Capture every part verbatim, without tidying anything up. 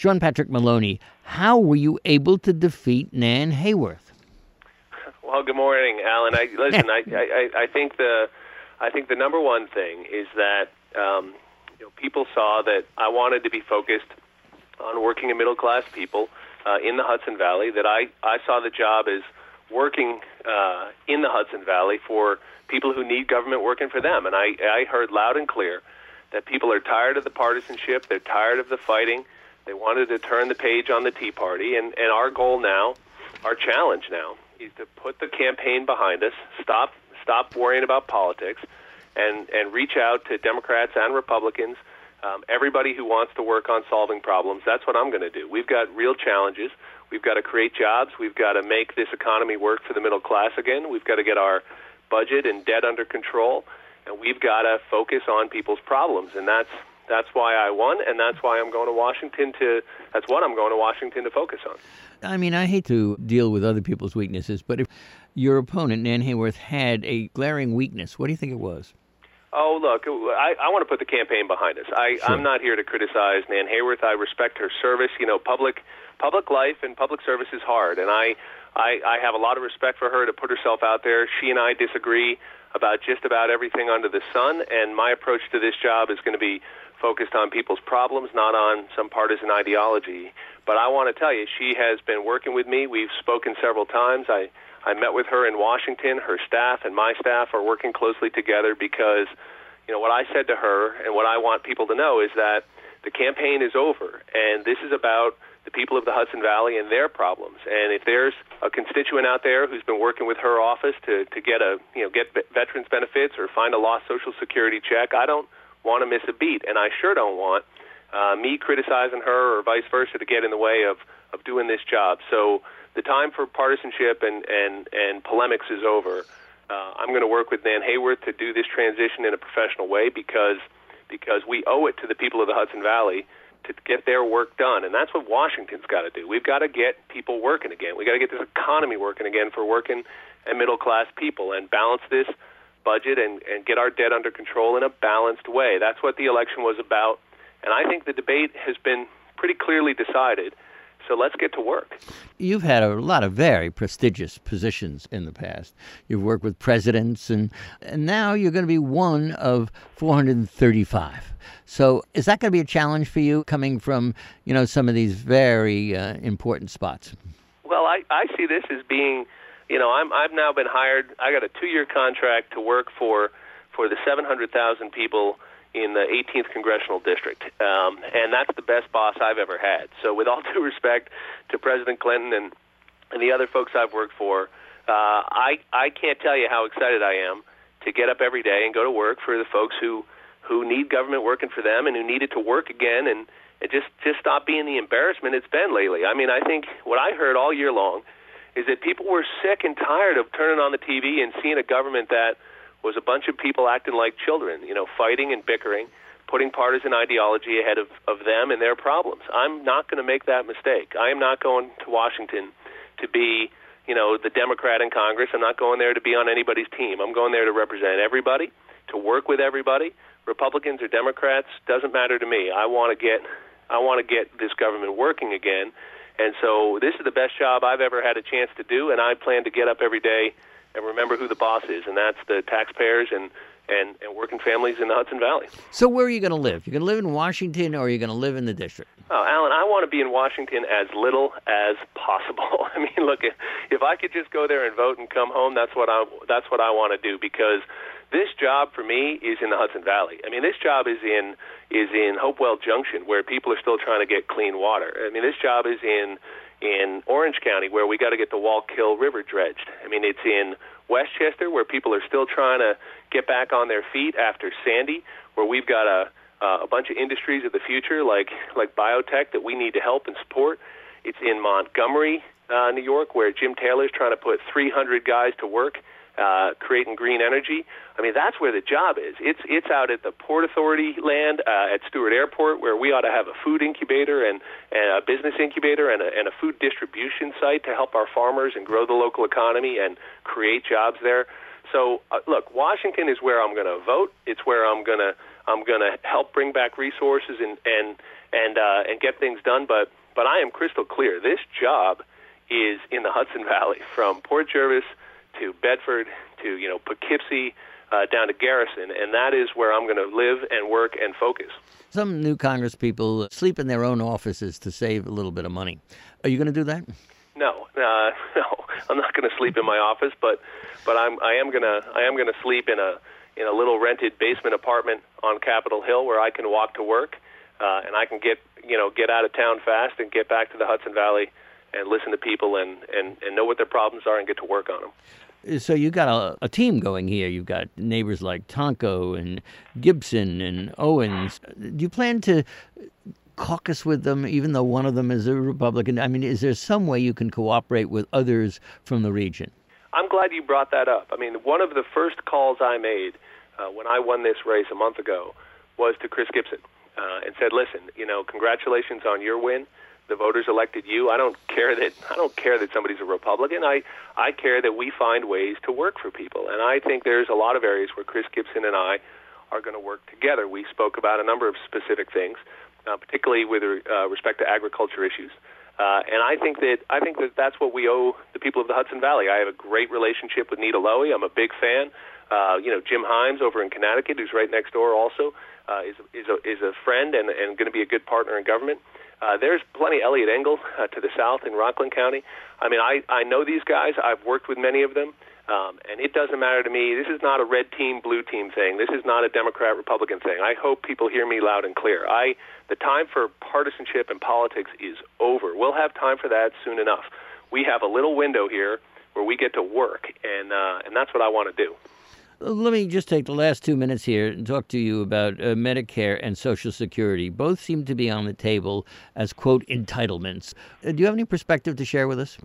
Sean Patrick Maloney, how were you able to defeat Nan Hayworth? Well, good morning, Alan. I, listen, I, I, I think the I think the number one thing is that um, you know, people saw that I wanted to be focused on working in middle-class people uh, in the Hudson Valley, that I, I saw the job as working uh, in the Hudson Valley for people who need government working for them. And I, I heard loud and clear that people are tired of the partisanship, they're tired of the fighting, they wanted to turn the page on the Tea Party, and, and our goal now, our challenge now, is to put the campaign behind us, stop stop worrying about politics, and, and reach out to Democrats and Republicans, um, everybody who wants to work on solving problems. That's what I'm going to do. We've got real challenges. We've got to create jobs. We've got to make this economy work for the middle class again. We've got to get our budget and debt under control, and we've got to focus on people's problems. And that's that's why I won, and that's why I'm going to Washington to. That's what I'm going to Washington to focus on. I mean, I hate to deal with other people's weaknesses, but if your opponent, Nan Hayworth, had a glaring weakness, what do you think it was? Oh, look, I, I want to put the campaign behind us. I, Sure. I'm not here to criticize Nan Hayworth. I respect her service. You know, public public life and public service is hard, and I, I, I have a lot of respect for her to put herself out there. She and I disagree about just about everything under the sun, and my approach to this job is going to be focused on people's problems, not on some partisan ideology. But I want to tell you, she has been working with me. We've spoken several times. I, I met with her in Washington. Her staff and my staff are working closely together because, you know, what I said to her and what I want people to know is that the campaign is over, and this is about the people of the Hudson Valley and their problems. And if there's a constituent out there who's been working with her office to, to get a, you know, get veterans benefits or find a lost Social Security check, I don't want to miss a beat, and I sure don't want uh, me criticizing her or vice versa to get in the way of, of doing this job. So the time for partisanship and, and, and polemics is over. Uh, I'm going to work with Nan Hayworth to do this transition in a professional way because because we owe it to the people of the Hudson Valley to get their work done, and that's what Washington's got to do. We've got to get people working again. We've got to get this economy working again for working and middle-class people and balance this budget and, and get our debt under control in a balanced way. That's what the election was about, and I think the debate has been pretty clearly decided. So let's get to work. You've had a lot of very prestigious positions in the past. You've worked with presidents, and, and now you're going to be one of four hundred thirty-five. So is that going to be a challenge for you coming from, you know, some of these very uh, important spots? Well, I, I see this as being, you know, I'm, I've now been hired. I got a two-year contract to work for, for the seven hundred thousand people in the eighteenth Congressional District, um, and that's the best boss I've ever had. So with all due respect to President Clinton and, and the other folks I've worked for, uh, I, I can't tell you how excited I am to get up every day and go to work for the folks who, who need government working for them and who need it to work again and, and just, just stop being the embarrassment it's been lately. I mean, I think what I heard all year long is that people were sick and tired of turning on the T V and seeing a government that was a bunch of people acting like children, you know, fighting and bickering, putting partisan ideology ahead of, of them and their problems. I'm not going to make that mistake. I am not going to Washington to be, you know, the Democrat in Congress. I'm not going there to be on anybody's team. I'm going there to represent everybody, to work with everybody. Republicans or Democrats, doesn't matter to me. I want to get I want to get this government working again. And so this is the best job I've ever had a chance to do, and I plan to get up every day and remember who the boss is, and that's the taxpayers and, and, and working families in the Hudson Valley. So where are you going to live? You're going to live in Washington, or are you going to live in the district? Oh, Alan, I want to be in Washington as little as possible. I mean, look, if, if I could just go there and vote and come home, that's what I that's what I want to do, because this job for me is in the Hudson Valley. I mean, this job is in is in Hopewell Junction, where people are still trying to get clean water. I mean, this job is in in Orange County, where we got to get the Wallkill River dredged. I mean, it's in Westchester, where people are still trying to get back on their feet after Sandy, where we've got a uh, a bunch of industries of the future, like like biotech, that we need to help and support. It's in Montgomery, uh, New York, where Jim Taylor's trying to put three hundred guys to work, uh, creating green energy. I mean, that's where the job is. It's it's out at the Port Authority land uh, at Stewart Airport, where we ought to have a food incubator and, and a business incubator and a, and a food distribution site to help our farmers and grow the local economy and create jobs there. So, uh, look, Washington is where I'm going to vote. It's where I'm going to I'm going to help bring back resources and, and and uh, and get things done. But but I am crystal clear. This job is in the Hudson Valley, from Port Jervis to Bedford to you know Poughkeepsie uh, down to Garrison, and that is where I'm going to live and work and focus. Some new Congress people sleep in their own offices to save a little bit of money. Are you going to do that? No, uh, no, I'm not going to sleep in my office, but but I'm I am gonna I am gonna sleep in a in a little rented basement apartment on Capitol Hill where I can walk to work, uh, and I can get you know get out of town fast and get back to the Hudson Valley and listen to people and, and, and know what their problems are and get to work on them. So you got a, a team going here. You've got neighbors like Tonko and Gibson and Owens. Do you plan to caucus with them, even though one of them is a Republican? I mean, is there some way you can cooperate with others from the region? I'm glad you brought that up. I mean, one of the first calls I made uh, when I won this race a month ago was to Chris Gibson uh, and said, listen, you know, congratulations on your win. The voters elected you. I don't care that I don't care that somebody's a Republican. I, I care that we find ways to work for people. And I think there's a lot of areas where Chris Gibson and I are going to work together. We spoke about a number of specific things, uh, particularly with uh, respect to agriculture issues. Uh, and I think that I think that that's what we owe the people of the Hudson Valley. I have a great relationship with Nita Lowey. I'm a big fan. Uh, you know, Jim Himes over in Connecticut, who's right next door, also uh, is is a, is a friend and and going to be a good partner in government. Uh, there's plenty. Elliot Engel uh, to the south in Rockland County. I mean, I, I know these guys. I've worked with many of them, um, and it doesn't matter to me. This is not a red team, blue team thing. This is not a Democrat, Republican thing. I hope people hear me loud and clear. I the time for partisanship in politics is over. We'll have time for that soon enough. We have a little window here where we get to work, and uh, and that's what I want to do. Let me just take the last two minutes here and talk to you about uh, Medicare and Social Security. Both seem to be on the table as, quote, entitlements. Uh, do you have any perspective to share with us?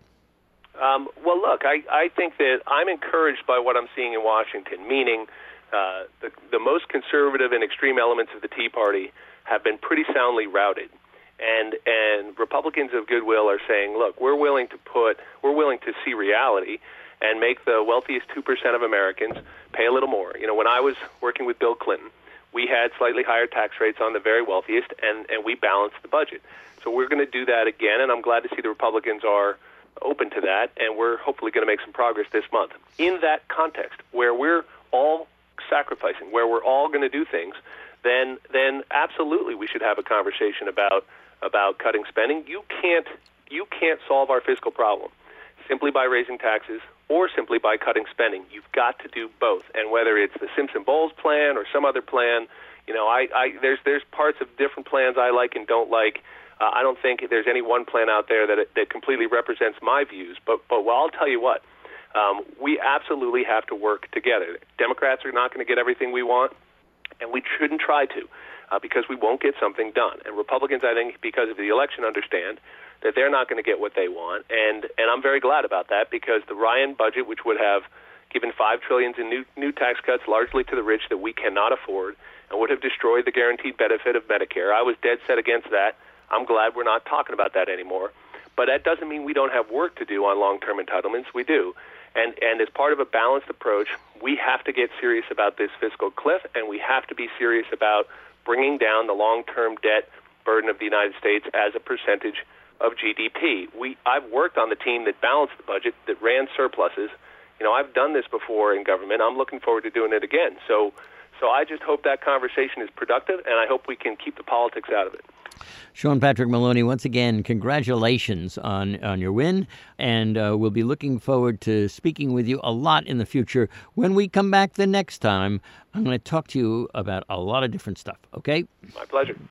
Um, well, look, I, I think that I'm encouraged by what I'm seeing in Washington, meaning uh, the, the most conservative and extreme elements of the Tea Party have been pretty soundly routed. And and Republicans of goodwill are saying, look, we're willing to put, we're willing to see reality and make the wealthiest two percent of Americans pay a little more. You know, when I was working with Bill Clinton, we had slightly higher tax rates on the very wealthiest, and, and we balanced the budget. So we're going to do that again, and I'm glad to see the Republicans are open to that, and we're hopefully going to make some progress this month. In that context, where we're all sacrificing, where we're all going to do things, then then absolutely we should have a conversation about about cutting spending. You can't you can't solve our fiscal problem simply by raising taxes or simply by cutting spending. You've got to do both. And whether it's the Simpson-Bowles plan or some other plan, you know, I, I there's there's parts of different plans I like and don't like. Uh, I don't think there's any one plan out there that that completely represents my views. But but well, I'll tell you what, um, we absolutely have to work together. Democrats are not going to get everything we want, and we shouldn't try to, uh, because we won't get something done. And Republicans, I think, because of the election, understand that they're not going to get what they want, and and I'm very glad about that, because the Ryan budget, which would have given five trillion dollars in new new tax cuts, largely to the rich that we cannot afford, and would have destroyed the guaranteed benefit of Medicare. I was dead set against that. I'm glad we're not talking about that anymore. But that doesn't mean we don't have work to do on long-term entitlements. We do. And and as part of a balanced approach, we have to get serious about this fiscal cliff, and we have to be serious about bringing down the long-term debt burden of the United States as a percentage of G D P. We I've worked on the team that balanced the budget, that ran surpluses. You know, I've done this before in government. I'm looking forward to doing it again. So so I just hope that conversation is productive, and I hope we can keep the politics out of it. Sean Patrick Maloney, once again, congratulations on, on your win, and uh, we'll be looking forward to speaking with you a lot in the future. When we come back the next time, I'm going to talk to you about a lot of different stuff, okay? My pleasure.